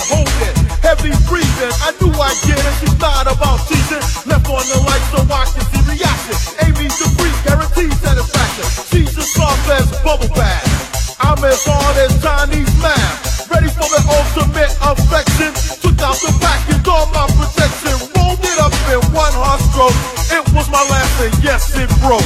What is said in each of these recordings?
hold it. Heavy breathing, I knew I'd get it. She's not about teasing. Left on the light so I can see reaction. Amy's the freak, guaranteed satisfaction. She's as soft as bubble bath. I'm as hard as Chinese math. Ready for the ultimate affection. Took out the package, all my protection. Rolled it up in one hard stroke. It was my last and yes, it broke.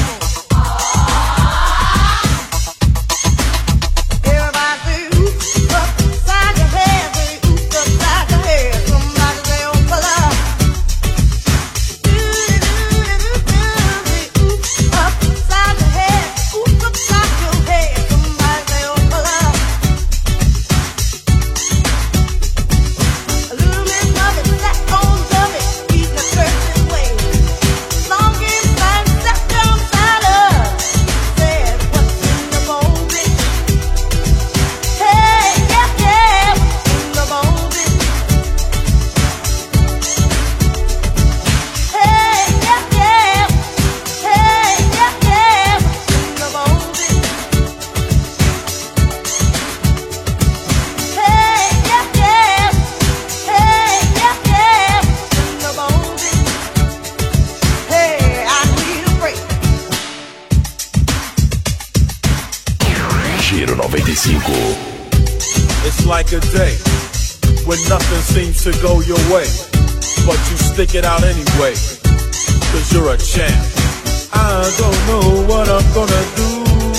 It's like a day when nothing seems to go your way, but you stick it out anyway, cause you're a champ. I don't know what I'm gonna do.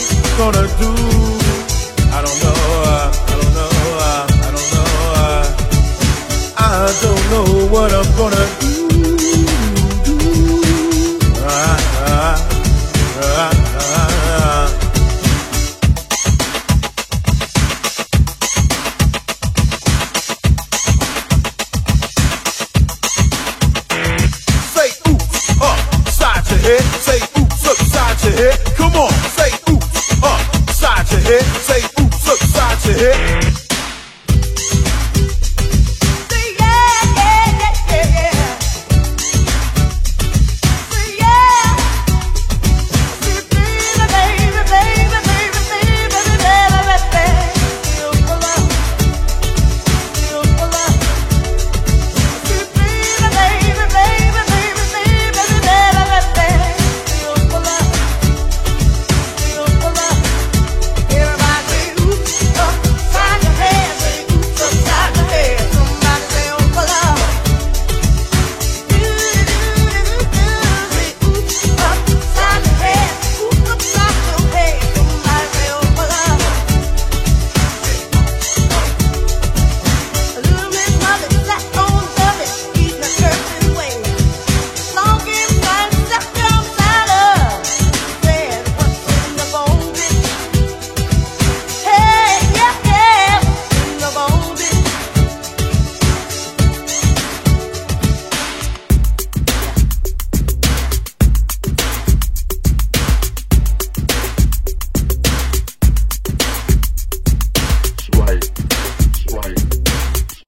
I don't know what I'm gonna do.